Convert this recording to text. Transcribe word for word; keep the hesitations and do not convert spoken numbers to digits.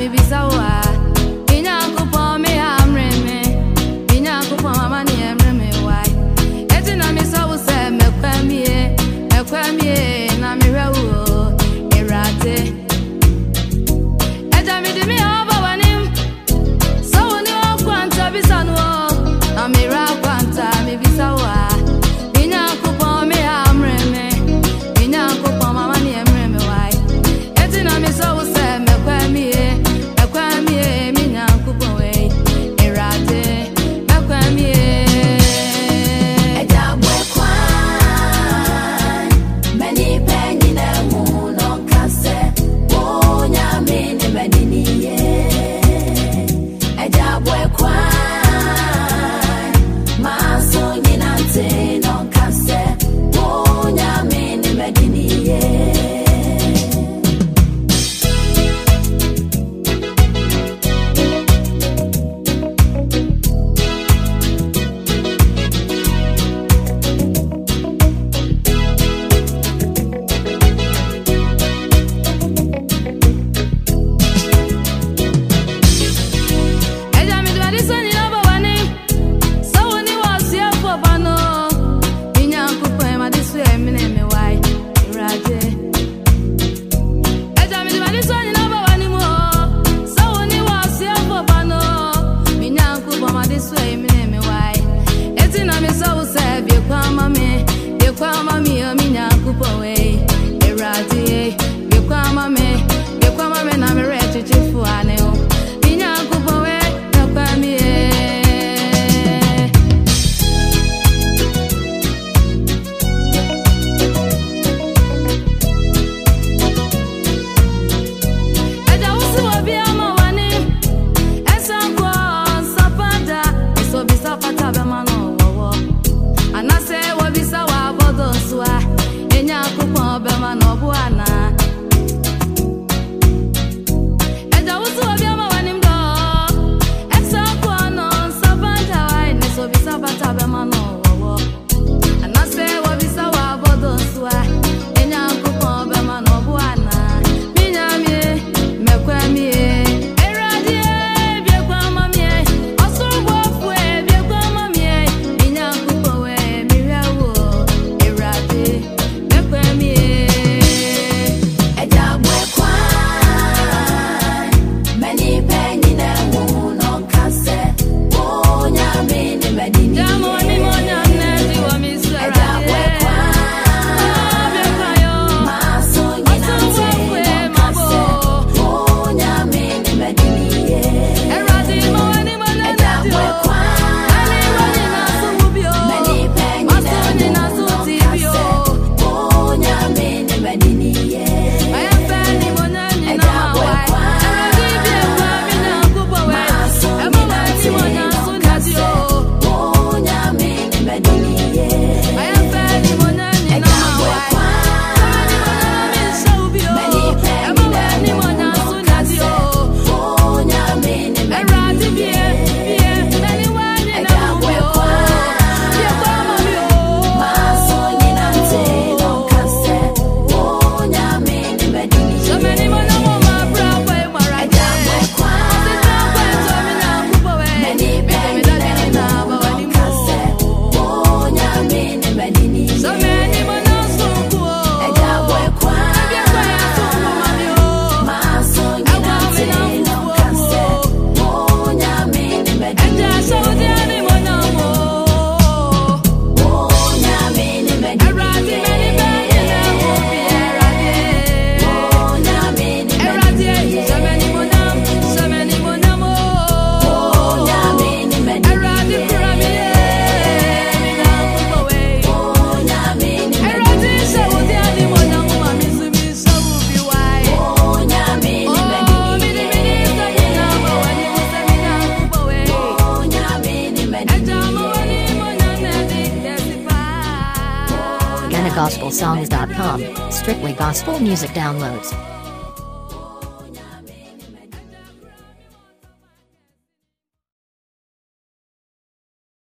mi bisawa. Inya kupo me amre me. Inya kupo mama ni emre me why. Eti na mi sawu se me kwa mi e. Me kwa mi e na mi rewo. Erate. Eja mi di mi oba wanim. Sawu ni o kwanta bisanu o. Na mi ra kwanta mi bisawa. Inya kupo me amre me. Inya kupo mama ni emre me why. Eti na mi sawu se me kwa mi e. Me kwa mi e mi nya kupo we. Erate. Me kwa mi e. Eja bwe kwa. Many penny na mu no kase. Wonya me ni medini ye. Eja bwe kwa. Maso ni nante no kase. Wonya me ni medini ye. Eja mi dwadi sani na bawani. Sawu ni wasi afo bano. Inya kupo ema disu emine me why. Erate. Eja mi dwadi sani na bawani mo. Sawu ni wasi afo bano. Inya kupo ma disu emine me why. Eti na mi sawu se bi kwa mami. Bi kwa mami o minya kupo we. Erate. Bi kwa mami. Bi kwa mami na mi re chichifu ane o. Minya kupo we. Me kwa mi e. Eja usi wabi ama wani. Esa kwa sapada. Eso bisa pata be mano wowo. Anase wabisa wa bodo swa. Enya kupo be mano buana. Eja usi wabi ama wani mdo. Esa kwa no sapada wa. Eso bisa pata be mano wowo. Anase wabisa wa bodo swa. Enya kupo be mano buana. Minya mi me kwa mi e. Eradi e bie kwa mami e. Osurbo fu e bie kwa mami e. Minya kupo we mi rewo. Eradi me kwa mi e. Eja bwe kwa. Many penny na mu no kase. Wonya me ni medini Jamo ye. ni monya nezi wa mi Eja sara bwe ye. kwa. Ah, bie kwa yo. Maso ni nante no kase. Wonya me ni medini ye. Eradi mo wani mo na Eja nezi bwe o. kwa. Ani wani na subio. Many penny Maso na ni na mu no sutibio. kase. Wonya me ni medini ye. Aya feni mo na ni na Eja bwe mawai. kwa. Eradi bie kwa mi na kupo we. Maso Emo ni wani mo na nante no sunati kase. o. Wonya me ni medini ye. Aya feni mo na ni na Eja bwe mawai. kwa. Wani mo na mi shubio. Many penny Emo na wani mo na mu no sunati kase. o. Wonya me ni Eradi medini bie ye. bie nani wani na Eja bwe mubio. kwa. Bie kwa mami o. Maso ni nante no kase. Wonya me ni medini ye. So many mo na mo ma bra kwa mara Eja bwe kwa. Sita kwa so mi na kupo we. Many Bie penny mi da na ni na ba mu wani no mo. kase. Wonya me ni medini ye. So many mo na sunku o. Eja bwe kwa. Bie kwa ya sunku mami o. Maso ni nante no kase. Wonya me ni medini Eja so ye. di ani mo na mo. Wonya me ni medini Eradi ye. many many na mo bi eradi. Wonya me ni Eradi medini ye. so many mo na so many mo na mo. Wonya me ni medini Eradi ye. kura mi e. Mi na kupo we. Wonya me ni Eradi medini se wo di ye. ani mo na mo ma mi su mi so wo bi wai. Wonya me ni Oh, medini mini ye. mini so mi na mo wani mo se mi na kupo we. Wonya me ni medini Eja mo ye. wani mo na na di testify. Ghana Gospel Songs dot com. Strictly gospel music downloads.